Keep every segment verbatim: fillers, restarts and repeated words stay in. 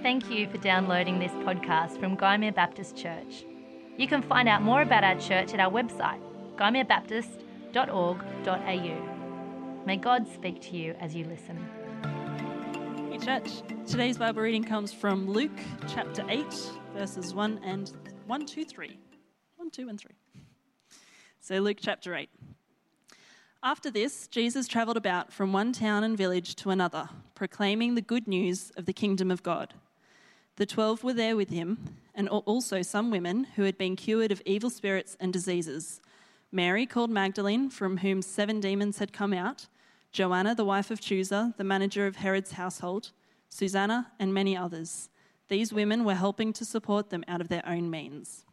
Thank you for downloading this podcast from Gymea Baptist Church. You can find out more about our church at our website, gymea baptist dot org dot a u. May God speak to you as you listen. Hey church, today's Bible reading comes from Luke chapter eight, verses one and one, two, three. one, two, and three. So Luke chapter eight. After this, Jesus travelled about from one town and village to another, proclaiming the good news of the kingdom of God. The twelve were there with him, and also some women who had been cured of evil spirits and diseases. Mary, called Magdalene, from whom seven demons had come out, Joanna, the wife of Chuza, the manager of Herod's household, Susanna, and many others. These women were helping to support them out of their own means.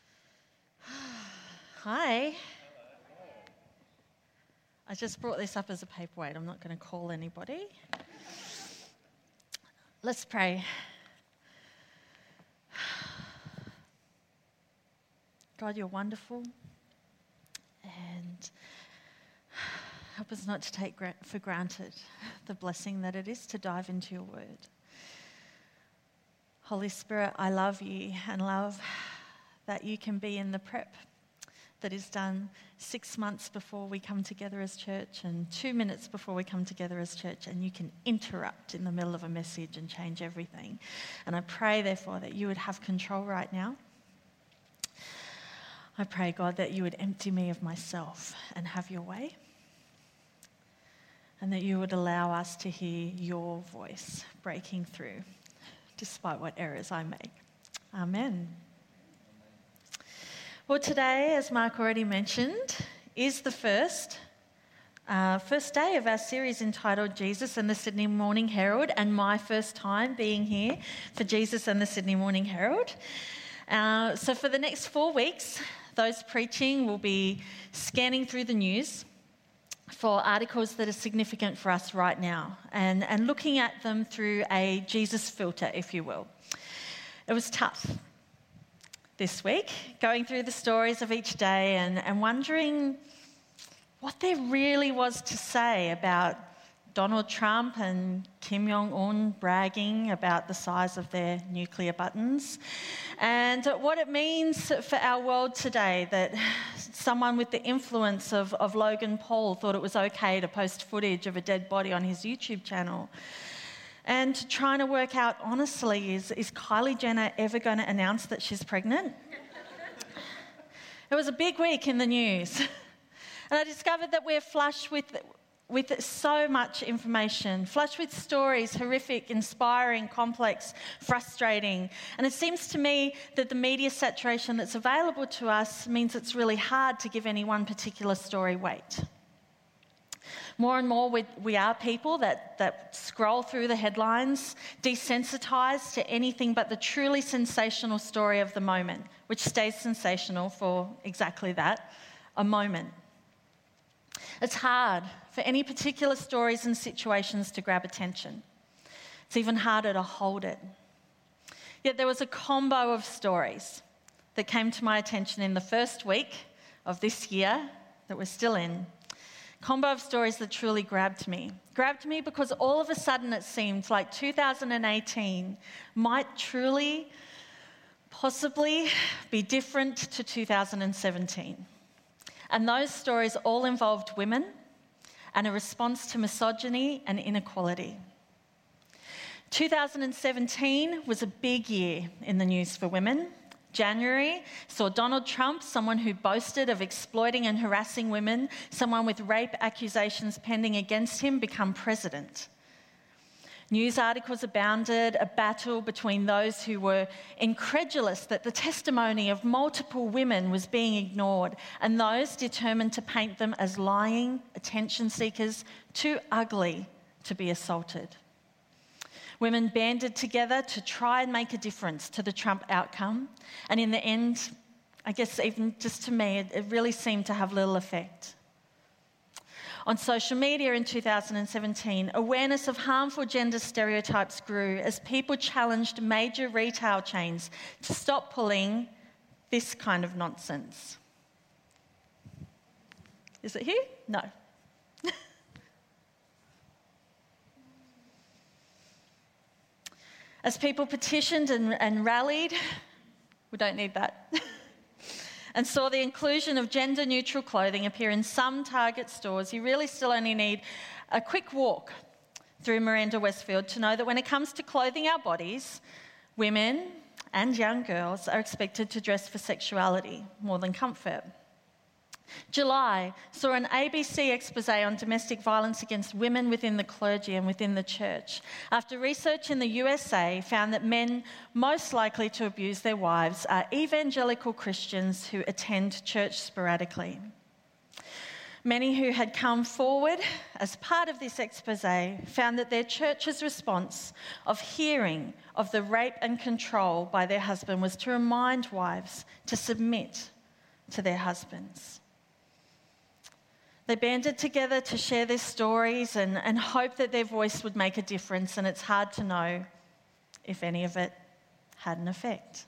Hi. I just brought this up as a paperweight. I'm not going to call anybody. Let's pray. God, you're wonderful, and help us not to take for granted the blessing that it is to dive into your word. Holy Spirit, I love you and love that you can be in the prep that is done six months before we come together as church and two minutes before we come together as church, and you can interrupt in the middle of a message and change everything. And I pray, therefore, that you would have control right now. I pray, God, that you would empty me of myself and have your way, and that you would allow us to hear your voice breaking through, despite what errors I make. Amen. Well, today, as Mark already mentioned, is the first uh, first day of our series entitled Jesus and the Sydney Morning Herald, and my first time being here for Jesus and the Sydney Morning Herald. Uh, so for the next four weeks, those preaching will be scanning through the news for articles that are significant for us right now, and, and looking at them through a Jesus filter, if you will. It was tough this week, going through the stories of each day and, and wondering what there really was to say about Donald Trump and Kim Jong-un bragging about the size of their nuclear buttons, and what it means for our world today that someone with the influence of, of Logan Paul thought it was okay to post footage of a dead body on his YouTube channel. And trying to work out, honestly, is, is Kylie Jenner ever going to announce that she's pregnant? It was a big week in the news. And I discovered that we're flush with, with so much information, flush with stories, horrific, inspiring, complex, frustrating. And it seems to me that the media saturation that's available to us means it's really hard to give any one particular story weight. More and more we, we are people that, that scroll through the headlines, desensitized to anything but the truly sensational story of the moment, which stays sensational for exactly that, a moment. It's hard for any particular stories and situations to grab attention. It's even harder to hold it. Yet there was a combo of stories that came to my attention in the first week of this year that we're still in. Combo of stories that truly grabbed me. Grabbed me because all of a sudden it seemed like two thousand eighteen might truly, possibly be different to two thousand seventeen. And those stories all involved women and a response to misogyny and inequality. two thousand seventeen was a big year in the news for women. January saw Donald Trump, someone who boasted of exploiting and harassing women, someone with rape accusations pending against him, become president. News articles abounded, a battle between those who were incredulous that the testimony of multiple women was being ignored and those determined to paint them as lying attention seekers, too ugly to be assaulted. Women banded together to try and make a difference to the Trump outcome. And in the end, I guess even just to me, it, it really seemed to have little effect. On social media in two thousand seventeen, awareness of harmful gender stereotypes grew as people challenged major retail chains to stop pulling this kind of nonsense. Is it here? No. As people petitioned and, and rallied, we don't need that, and saw the inclusion of gender-neutral clothing appear in some Target stores, you really still only need a quick walk through Miranda Westfield to know that when it comes to clothing our bodies, women and young girls are expected to dress for sexuality more than comfort. July saw an A B C expose on domestic violence against women within the clergy and within the church, after research in the U S A found that men most likely to abuse their wives are evangelical Christians who attend church sporadically. Many who had come forward as part of this expose found that their church's response of hearing of the rape and control by their husband was to remind wives to submit to their husbands. They banded together to share their stories and, and hope that their voice would make a difference, and it's hard to know if any of it had an effect.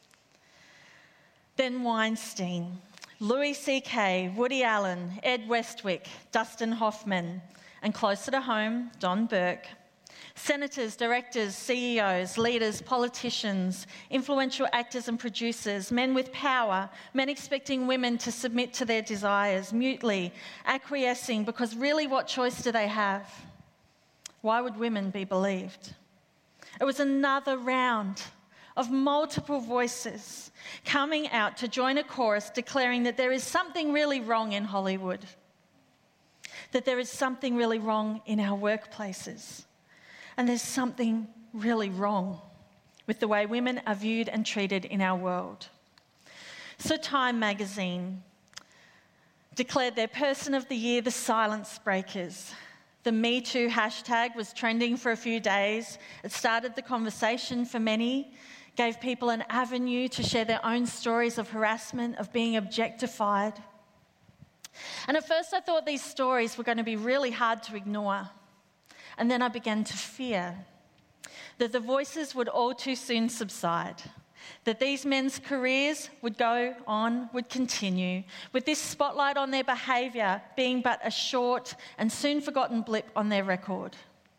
Then Weinstein, Louis C K, Woody Allen, Ed Westwick, Dustin Hoffman, and closer to home, Don Burke. Senators, directors, C E Os, leaders, politicians, influential actors and producers, men with power, men expecting women to submit to their desires, mutely acquiescing, because really what choice do they have? Why would women be believed? It was another round of multiple voices coming out to join a chorus declaring that there is something really wrong in Hollywood, that there is something really wrong in our workplaces, and there's something really wrong with the way women are viewed and treated in our world. So Time magazine declared their Person of the Year the Silence Breakers. The Me Too hashtag was trending for a few days. It started the conversation for many, gave people an avenue to share their own stories of harassment, of being objectified. And at first I thought these stories were going to be really hard to ignore. And then I began to fear that the voices would all too soon subside, that these men's careers would go on, would continue, with this spotlight on their behaviour being but a short and soon forgotten blip on their record.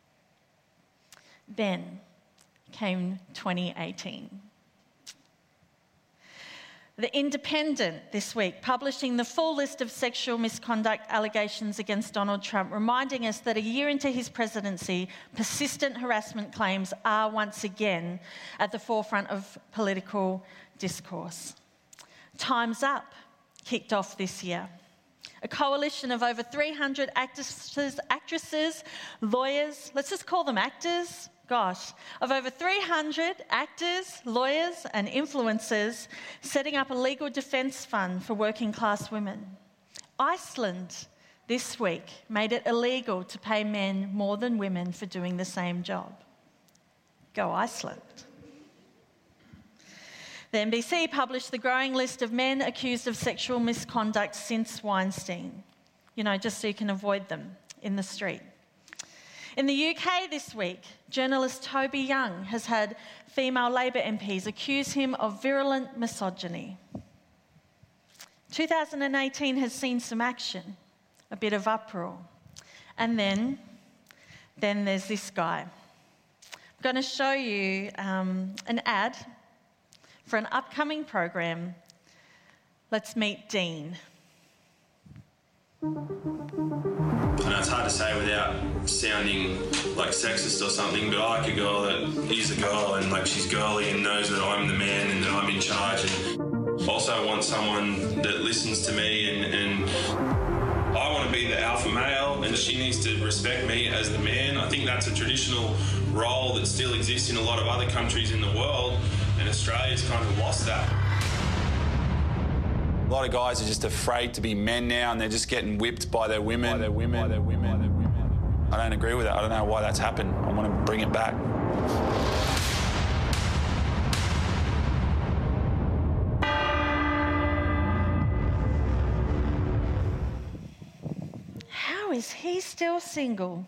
Then came twenty eighteen. The Independent this week, publishing the full list of sexual misconduct allegations against Donald Trump, reminding us that a year into his presidency, persistent harassment claims are once again at the forefront of political discourse. Time's Up kicked off this year. A coalition of over three hundred actresses, actresses, lawyers, let's just call them actors, gosh, of over three hundred actors, lawyers and influencers setting up a legal defence fund for working class women. Iceland this week made it illegal to pay men more than women for doing the same job. Go Iceland. The N B C published the growing list of men accused of sexual misconduct since Weinstein, you know, just so you can avoid them in the street. In the U K this week, journalist Toby Young has had female Labor M Ps accuse him of virulent misogyny. two thousand eighteen has seen some action, a bit of uproar. And then, then there's this guy. I'm going to show you um, an ad for an upcoming program. Let's meet Dean. I know it's hard to say without sounding like sexist or something, but I like a girl that is a girl and like she's girly and knows that I'm the man and that I'm in charge. And also I want someone that listens to me and, and I want to be the alpha male and she needs to respect me as the man. I think that's a traditional role that still exists in a lot of other countries in the world, and Australia's kind of lost that. A lot of guys are just afraid to be men now, and they're just getting whipped by their women. By their women. By their women. By their women. I don't agree with that. I don't know why that's happened. I want to bring it back. How is he still single?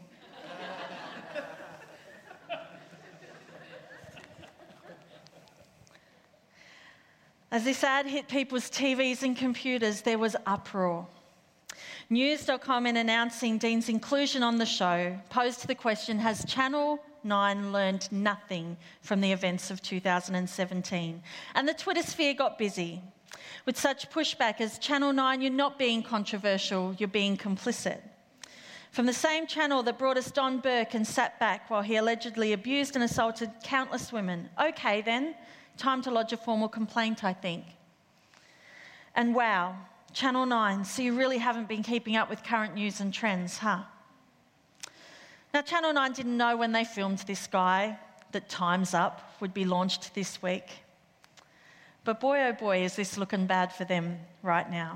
As this ad hit people's T Vs and computers, there was uproar. News dot com, in announcing Dean's inclusion on the show, posed the question, has Channel nine learned nothing from the events of two thousand seventeen? And the Twitter sphere got busy with such pushback as, Channel nine, you're not being controversial, you're being complicit. From the same channel that brought us Don Burke and sat back while he allegedly abused and assaulted countless women. Okay then, time to lodge a formal complaint, I think. And wow, Channel nine, so you really haven't been keeping up with current news and trends, huh? Now, Channel nine didn't know when they filmed this guy that Time's Up would be launched this week. But boy, oh boy, is this looking bad for them right now.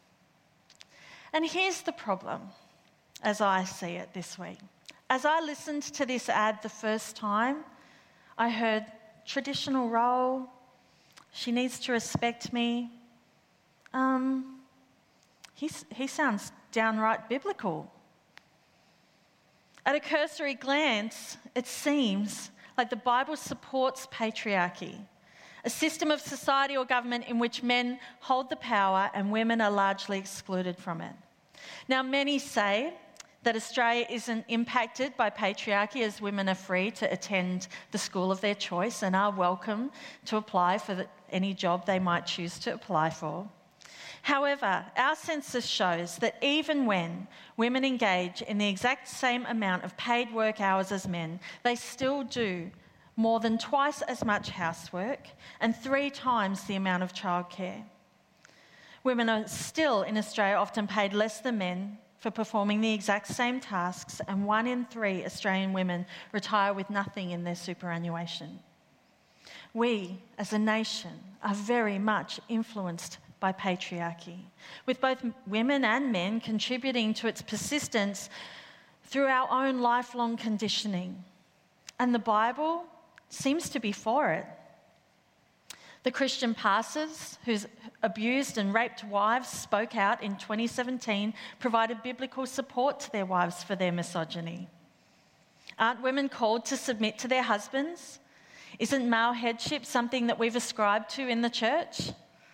And here's the problem, as I see it this week. As I listened to this ad the first time, I heard traditional role, she needs to respect me. Um... He's, he sounds downright biblical. At a cursory glance, it seems like the Bible supports patriarchy, a system of society or government in which men hold the power and women are largely excluded from it. Now, many say that Australia isn't impacted by patriarchy, as women are free to attend the school of their choice and are welcome to apply for the, any job they might choose to apply for. However, our census shows that even when women engage in the exact same amount of paid work hours as men, they still do more than twice as much housework and three times the amount of childcare. Women are still in Australia often paid less than men for performing the exact same tasks, and one in three Australian women retire with nothing in their superannuation. We, as a nation, are very much influenced by patriarchy, with both women and men contributing to its persistence through our own lifelong conditioning. And the Bible seems to be for it. The Christian pastors whose abused and raped wives spoke out in twenty seventeen provided biblical support to their wives for their misogyny. Aren't women called to submit to their husbands? Isn't male headship something that we've ascribed to in the church?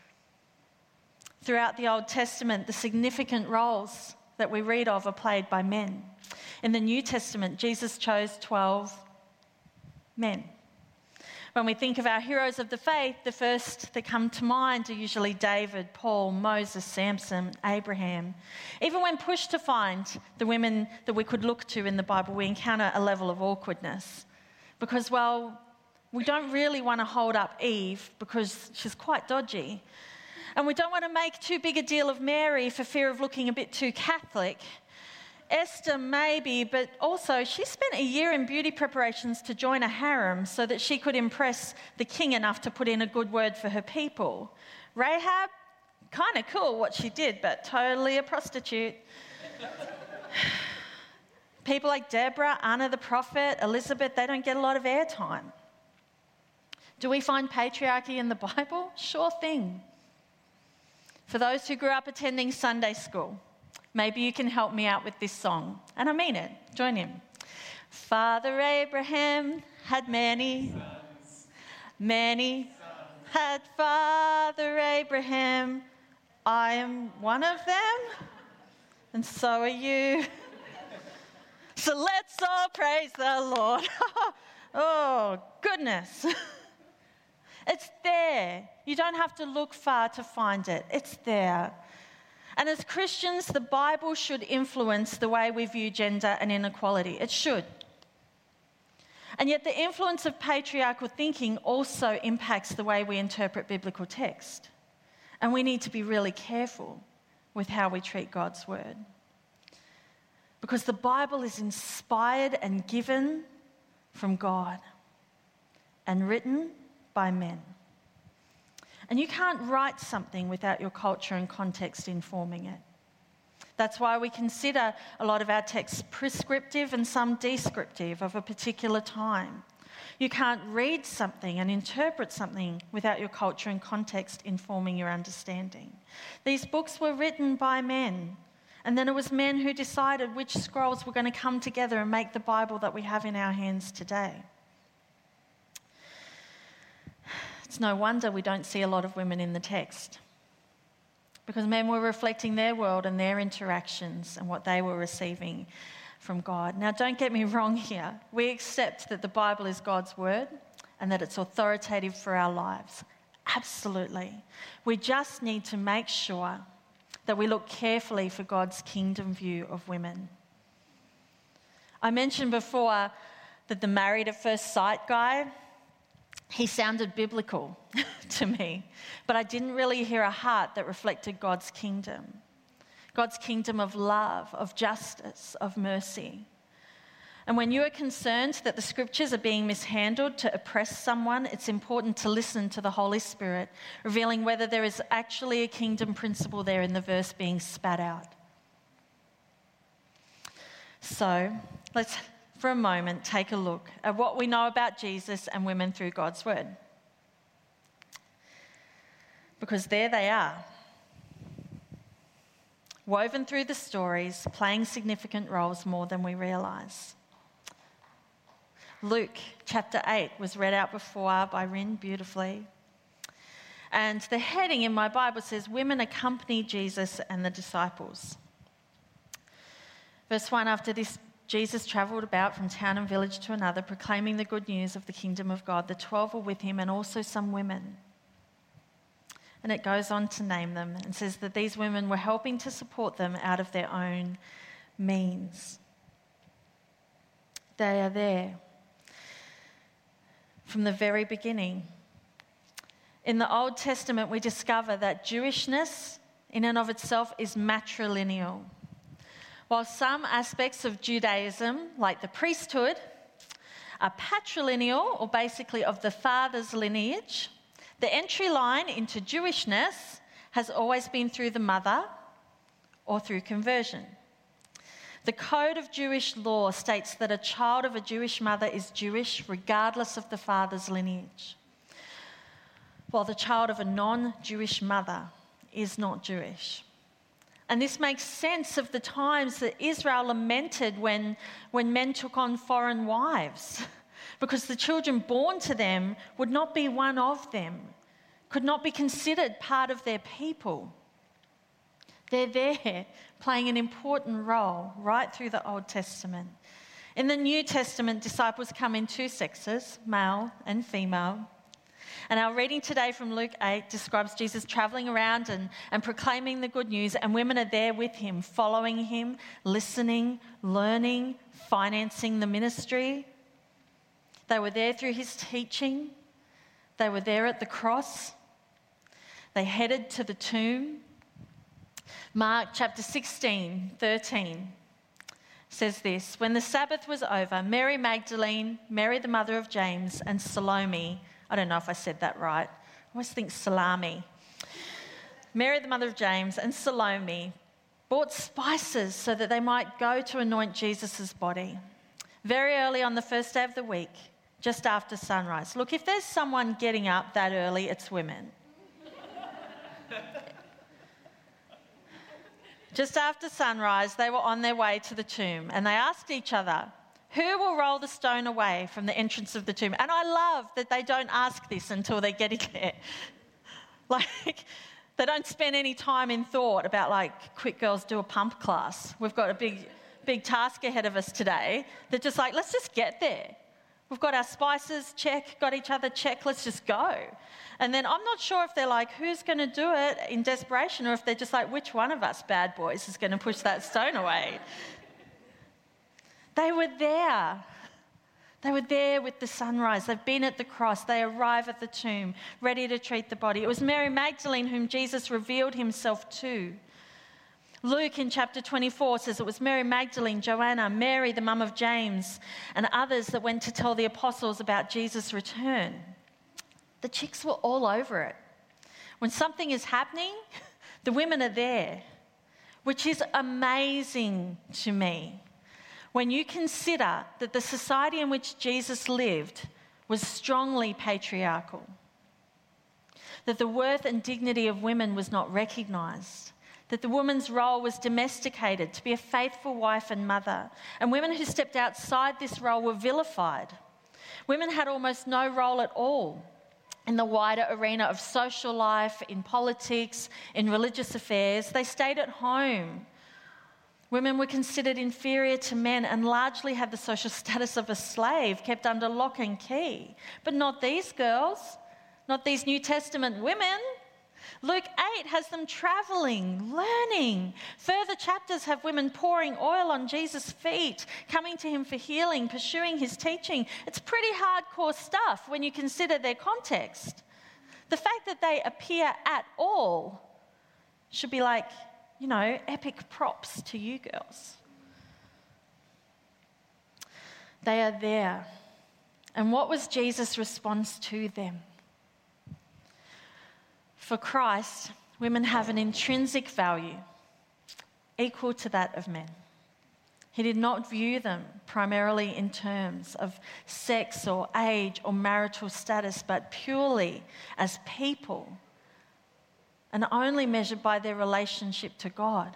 Throughout the Old Testament, the significant roles that we read of are played by men. In the New Testament, Jesus chose twelve men. When we think of our heroes of the faith, the first that come to mind are usually David, Paul, Moses, Samson, Abraham. Even when pushed to find the women that we could look to in the Bible, we encounter a level of awkwardness. Because, well, we don't really want to hold up Eve because she's quite dodgy. And we don't want to make too big a deal of Mary for fear of looking a bit too Catholic. Esther maybe, but also she spent a year in beauty preparations to join a harem so that she could impress the king enough to put in a good word for her people. Rahab, kind of cool what she did, but totally a prostitute. People like Deborah, Anna the prophet, Elizabeth, they don't get a lot of airtime. Do we find patriarchy in the Bible? Sure thing. For those who grew up attending Sunday school, maybe you can help me out with this song. And I mean it. Join in. Father Abraham had many, many had Father Abraham. I am one of them, and so are you. So let's all praise the Lord. Oh, goodness. It's there. You don't have to look far to find it. It's there. And as Christians, the Bible should influence the way we view gender and inequality. It should. And yet the influence of patriarchal thinking also impacts the way we interpret biblical text. And we need to be really careful with how we treat God's word. Because the Bible is inspired and given from God and written by men. And you can't write something without your culture and context informing it. That's why we consider a lot of our texts prescriptive and some descriptive of a particular time. You can't read something and interpret something without your culture and context informing your understanding. These books were written by men, and then it was men who decided which scrolls were going to come together and make the Bible that we have in our hands today. It's no wonder we don't see a lot of women in the text, because men were reflecting their world and their interactions and what they were receiving from God. Now, don't get me wrong here. We accept that the Bible is God's word and that it's authoritative for our lives. Absolutely. We just need to make sure that we look carefully for God's kingdom view of women. I mentioned before that the married at first sight guy, he sounded biblical to me, but I didn't really hear a heart that reflected God's kingdom. God's kingdom of love, of justice, of mercy. And when you are concerned that the scriptures are being mishandled to oppress someone, it's important to listen to the Holy Spirit, revealing whether there is actually a kingdom principle there in the verse being spat out. So, let's for a moment take a look at what we know about Jesus and women through God's word. Because there they are, woven through the stories, playing significant roles more than we realise. Luke chapter eight was read out before by Rin beautifully. And the heading in my Bible says, Women accompany Jesus and the disciples. Verse one, after this, Jesus travelled about from town and village to another, proclaiming the good news of the kingdom of God. The twelve were with him and also some women. And it goes on to name them and says that these women were helping to support them out of their own means. They are there from the very beginning. In the Old Testament, we discover that Jewishness in and of itself is matrilineal. While some aspects of Judaism, like the priesthood, are patrilineal, or basically of the father's lineage, the entry line into Jewishness has always been through the mother or through conversion. The code of Jewish law states that a child of a Jewish mother is Jewish regardless of the father's lineage, while the child of a non-Jewish mother is not Jewish. And this makes sense of the times that Israel lamented when, when men took on foreign wives, because the children born to them would not be one of them, could not be considered part of their people. They're there playing an important role right through the Old Testament. In the New Testament, disciples come in two sexes, male and female. And our reading today from Luke eight describes Jesus travelling around and, and proclaiming the good news, and women are there with him, following him, listening, learning, financing the ministry. They were there through his teaching. They were there at the cross. They headed to the tomb. Mark chapter sixteen, thirteen says this, when the Sabbath was over, Mary Magdalene, Mary the mother of James, and Salome, I don't know if I said that right. I always think salami. Mary, the mother of James, and Salome bought spices so that they might go to anoint Jesus' body. Very early on the first day of the week, just after sunrise. Look, if there's someone getting up that early, it's women. Just after sunrise, they were on their way to the tomb, and they asked each other, who will roll the stone away from the entrance of the tomb? And I love that they don't ask this until they're getting there. Like, they don't spend any time in thought about, like, quick girls do a pump class. We've got a big, big task ahead of us today. They're just like, let's just get there. We've got our spices, check, got each other, check, let's just go. And then I'm not sure if they're like, who's going to do it in desperation, or if they're just like, which one of us bad boys is going to push that stone away? They were there. They were there with the sunrise. They've been at the cross. They arrive at the tomb, ready to treat the body. It was Mary Magdalene whom Jesus revealed himself to. Luke in chapter twenty-four says it was Mary Magdalene, Joanna, Mary, the mum of James, and others that went to tell the apostles about Jesus' return. The chicks were all over it. When something is happening, the women are there, which is amazing to me. When you consider that the society in which Jesus lived was strongly patriarchal, that the worth and dignity of women was not recognised, that the woman's role was domesticated to be a faithful wife and mother, and women who stepped outside this role were vilified. Women had almost no role at all. in the wider arena of social life, in politics, in religious affairs. They stayed at home. Women were considered inferior to men and largely had the social status of a slave, kept under lock and key. But not these girls, not these New Testament women. Luke eight has them travelling, learning. Further chapters have women pouring oil on Jesus' feet, coming to him for healing, pursuing his teaching. It's pretty hardcore stuff when you consider their context. The fact that they appear at all should be like, you know, epic props to you girls. They are there. And what was Jesus' response to them? For Christ, women have an intrinsic value equal to that of men. He did not view them primarily in terms of sex or age or marital status, but purely as people, and only measured by their relationship to God.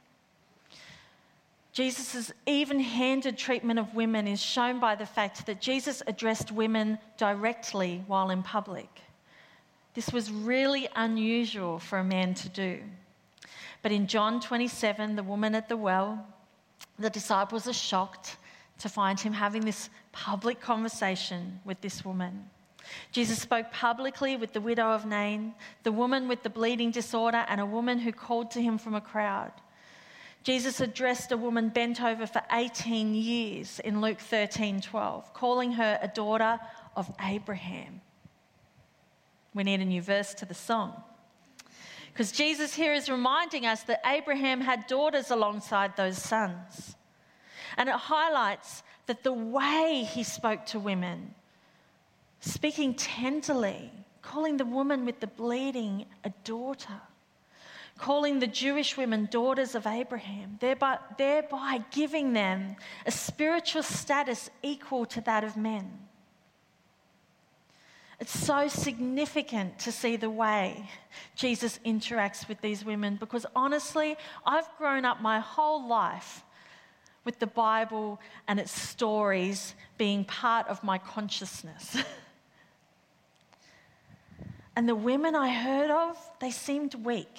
Jesus' even-handed treatment of women is shown by the fact that Jesus addressed women directly while in public. This was really unusual for a man to do. But in John twenty-seven, the woman at the well, the disciples are shocked to find him having this public conversation with this woman. Jesus spoke publicly with the widow of Nain, the woman with the bleeding disorder, and a woman who called to him from a crowd. Jesus addressed a woman bent over for eighteen years in Luke thirteen twelve, calling her a daughter of Abraham. We need a new verse to the song. Because Jesus here is reminding us that Abraham had daughters alongside those sons. And it highlights that the way he spoke to women, speaking tenderly, calling the woman with the bleeding a daughter, calling the Jewish women daughters of Abraham, thereby, thereby giving them a spiritual status equal to that of men. It's so significant to see the way Jesus interacts with these women, because honestly, I've grown up my whole life with the Bible and its stories being part of my consciousness. And the women I heard of, they seemed weak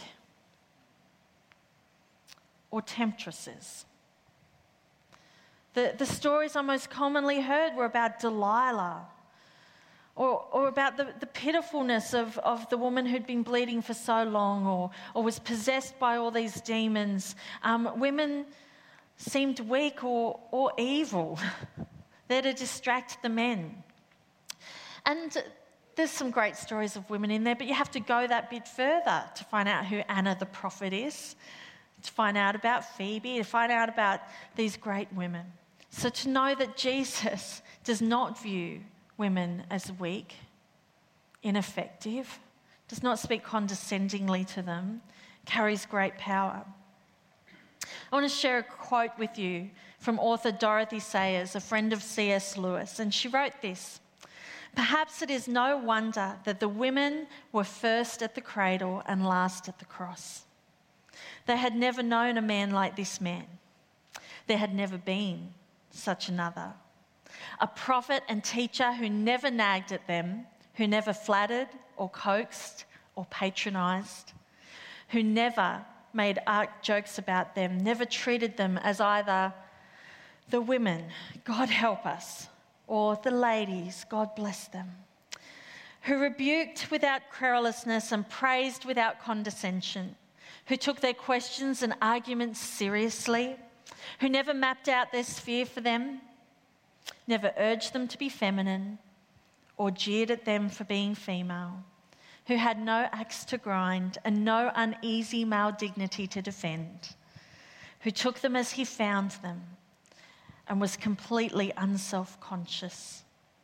or temptresses. The, the stories I most commonly heard were about Delilah, Or, or about the, the pitifulness of, of the woman who'd been bleeding for so long, or, or was possessed by all these demons. Um, women seemed weak or, or evil. They're to distract the men. And there's some great stories of women in there, but you have to go that bit further to find out who Anna the prophet is, to find out about Phoebe, to find out about these great women. So to know that Jesus does not view women as weak, ineffective, does not speak condescendingly to them, carries great power. I want to share a quote with you from author Dorothy Sayers, a friend of C S Lewis, and she wrote this: "Perhaps it is no wonder that the women were first at the cradle and last at the cross. They had never known a man like this man. There had never been such another. A prophet and teacher who never nagged at them, who never flattered or coaxed or patronised, who never made art jokes about them, never treated them as either the women, God help us, or the ladies, God bless them, who rebuked without querulousness and praised without condescension, who took their questions and arguments seriously, who never mapped out their sphere for them, never urged them to be feminine or jeered at them for being female, who had no axe to grind and no uneasy male dignity to defend, who took them as he found them and was completely unself-conscious."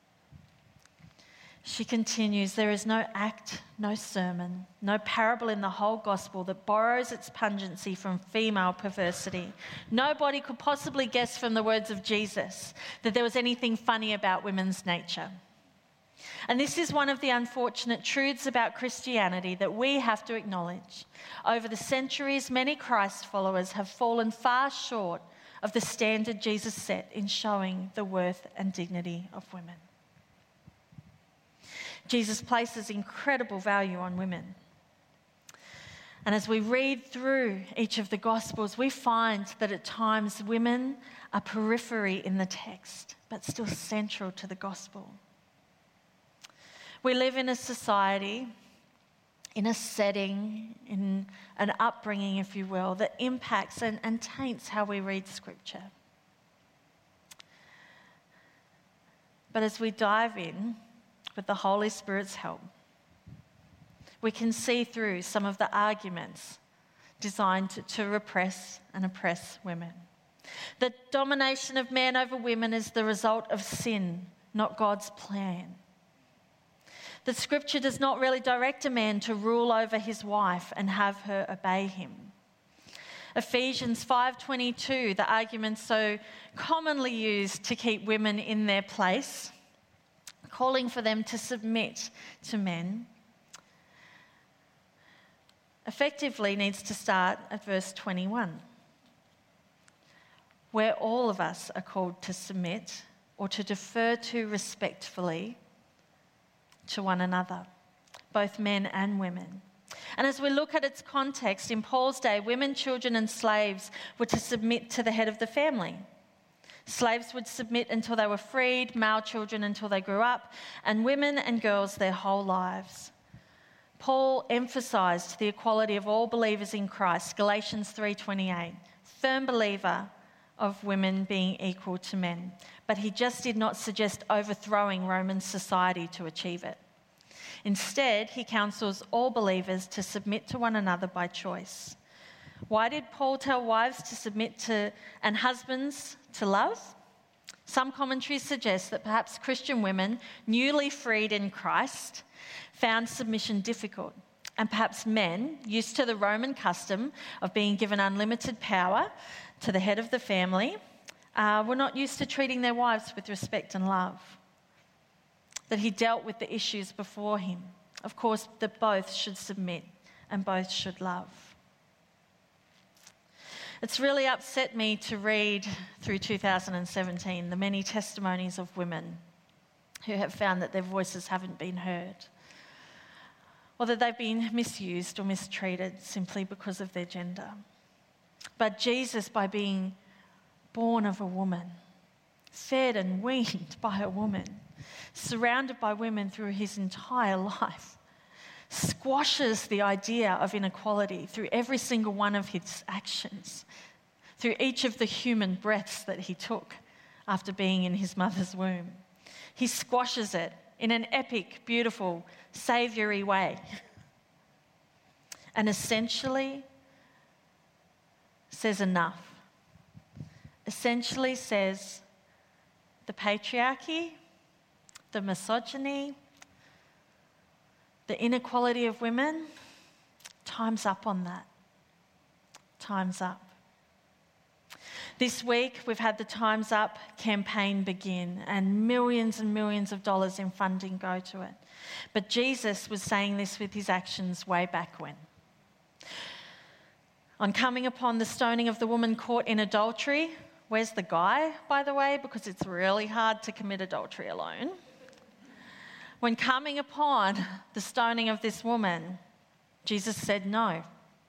She continues, "There is no act, no sermon, no parable in the whole gospel that borrows its pungency from female perversity. Nobody could possibly guess from the words of Jesus that there was anything funny about women's nature. And this is one of the unfortunate truths about Christianity that we have to acknowledge. Over the centuries, many Christ followers have fallen far short of the standard Jesus set in showing the worth and dignity of women." Jesus places incredible value on women. And as we read through each of the Gospels, we find that at times women are periphery in the text, but still central to the Gospel. We live in a society, in a setting, in an upbringing, if you will, that impacts and, and taints how we read Scripture. But as we dive in, with the Holy Spirit's help, we can see through some of the arguments designed to, to repress and oppress women. The domination of men over women is the result of sin, not God's plan. The Scripture does not really direct a man to rule over his wife and have her obey him. Ephesians five twenty-two, the argument so commonly used to keep women in their place, calling for them to submit to men, effectively needs to start at verse twenty-one, where all of us are called to submit or to defer to respectfully to one another, both men and women. And as we look at its context, in Paul's day, women, children and slaves were to submit to the head of the family. Slaves would submit until they were freed, male children until they grew up, and women and girls their whole lives. Paul emphasised the equality of all believers in Christ, Galatians three twenty-eight, firm believer of women being equal to men. But he just did not suggest overthrowing Roman society to achieve it. Instead, he counsels all believers to submit to one another by choice. Why did Paul tell wives to submit to and husbands to love? Some commentaries suggest that perhaps Christian women, newly freed in Christ, found submission difficult, and perhaps men, used to the Roman custom of being given unlimited power to the head of the family, uh, were not used to treating their wives with respect and love. That he dealt with the issues before him. Of course, that both should submit and both should love. It's really upset me to read through two thousand seventeen the many testimonies of women who have found that their voices haven't been heard, or that they've been misused or mistreated simply because of their gender. But Jesus, by being born of a woman, fed and weaned by a woman, surrounded by women through his entire life, squashes the idea of inequality through every single one of his actions, through each of the human breaths that he took after being in his mother's womb. He squashes it in an epic, beautiful, saviour-y way, and essentially says enough. Essentially says the patriarchy, the misogyny, the inequality of women, time's up on that. Time's up. This week, we've had the Time's Up campaign begin, and millions and millions of dollars in funding go to it. But Jesus was saying this with his actions way back when. On coming upon the stoning of the woman caught in adultery, where's the guy, by the way? Because it's really hard to commit adultery alone. When coming upon the stoning of this woman, Jesus said, no.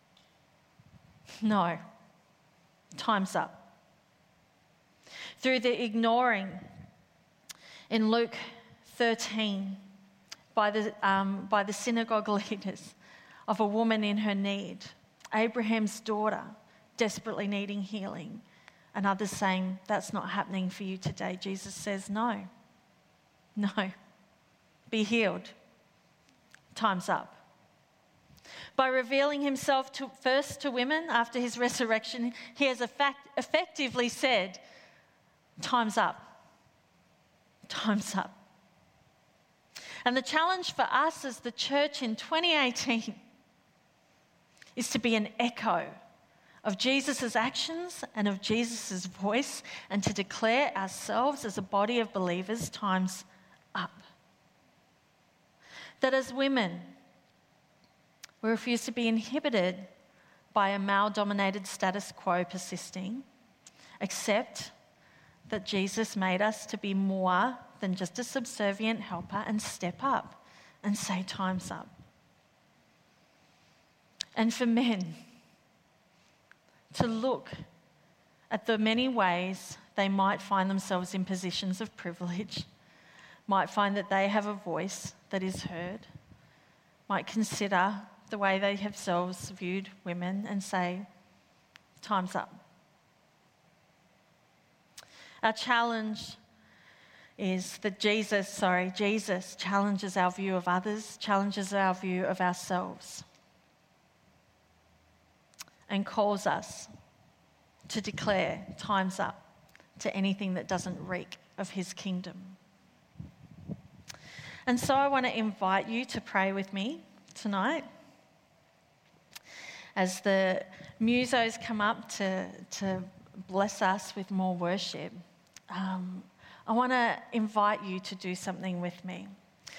No. Time's up. Through the ignoring in Luke thirteen by the, um, by the synagogue leaders of a woman in her need, Abraham's daughter desperately needing healing, and others saying, that's not happening for you today. Jesus says, no. No. Be healed. Time's up. By revealing himself to, first to women after his resurrection, he has effect, effectively said, time's up. Time's up. And the challenge for us as the church in twenty eighteen is to be an echo of Jesus' actions and of Jesus' voice, and to declare ourselves as a body of believers, time's up. That as women, we refuse to be inhibited by a male-dominated status quo persisting, accept that Jesus made us to be more than just a subservient helper, and step up and say, time's up. And for men, to look at the many ways they might find themselves in positions of privilege, might find that they have a voice that is heard, might consider the way they themselves viewed women and say, time's up. Our challenge is that Jesus, sorry, Jesus challenges our view of others, challenges our view of ourselves, and calls us to declare time's up to anything that doesn't reek of his kingdom. And so I want to invite you to pray with me tonight. As the musos come up to, to bless us with more worship, um, I want to invite you to do something with me.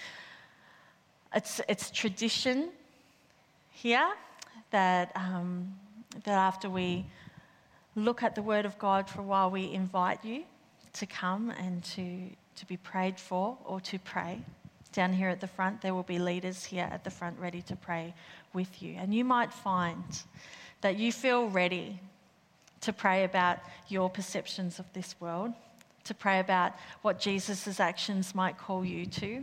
It's, it's tradition here that, um, that after we look at the Word of God for a while, we invite you to come and to, to be prayed for or to pray. Down here at the front, there will be leaders here at the front ready to pray with you. And you might find that you feel ready to pray about your perceptions of this world, to pray about what Jesus' actions might call you to.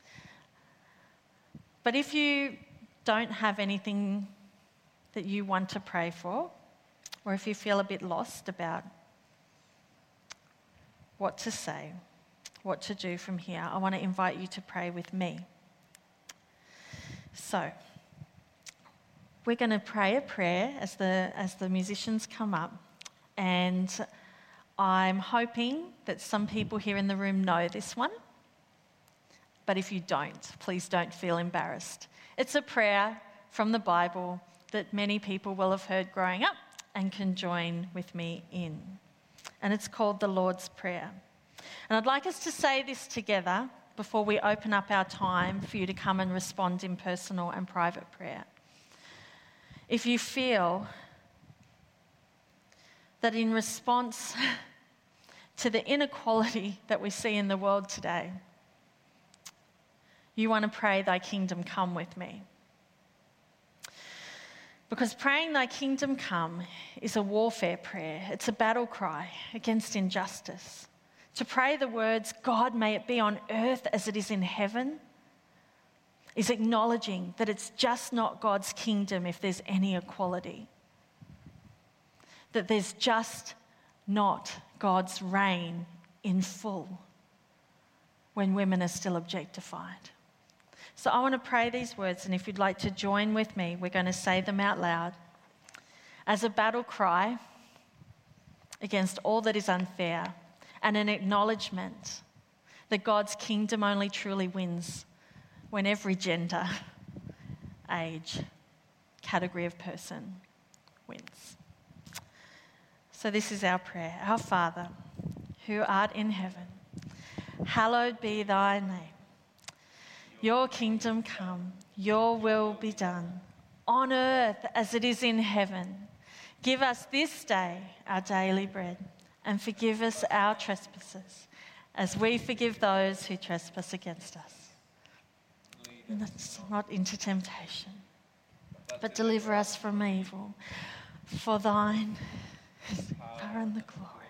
But if you don't have anything that you want to pray for, or if you feel a bit lost about what to say, what to do from here, I want to invite you to pray with me. So, we're going to pray a prayer as the, as the musicians come up, and I'm hoping that some people here in the room know this one, but if you don't, please don't feel embarrassed. It's a prayer from the Bible that many people will have heard growing up and can join with me in. And it's called the Lord's Prayer. And I'd like us to say this together before we open up our time for you to come and respond in personal and private prayer. If you feel that in response to the inequality that we see in the world today, you want to pray, thy kingdom come with me. Because praying thy kingdom come is a warfare prayer. It's a battle cry against injustice. To pray the words, God, may it be on earth as it is in heaven, is acknowledging that it's just not God's kingdom if there's any equality. That there's just not God's reign in full when women are still objectified. So I want to pray these words, and if you'd like to join with me, we're going to say them out loud as a battle cry against all that is unfair, and an acknowledgement that God's kingdom only truly wins when every gender, age, category of person wins. So this is our prayer. Our Father, who art in heaven, hallowed be thy name. Your kingdom come, your will be done, on earth as it is in heaven. Give us this day our daily bread, and forgive us our trespasses, as we forgive those who trespass against us. And that's not into temptation, but deliver us from evil. For thine is the power and the glory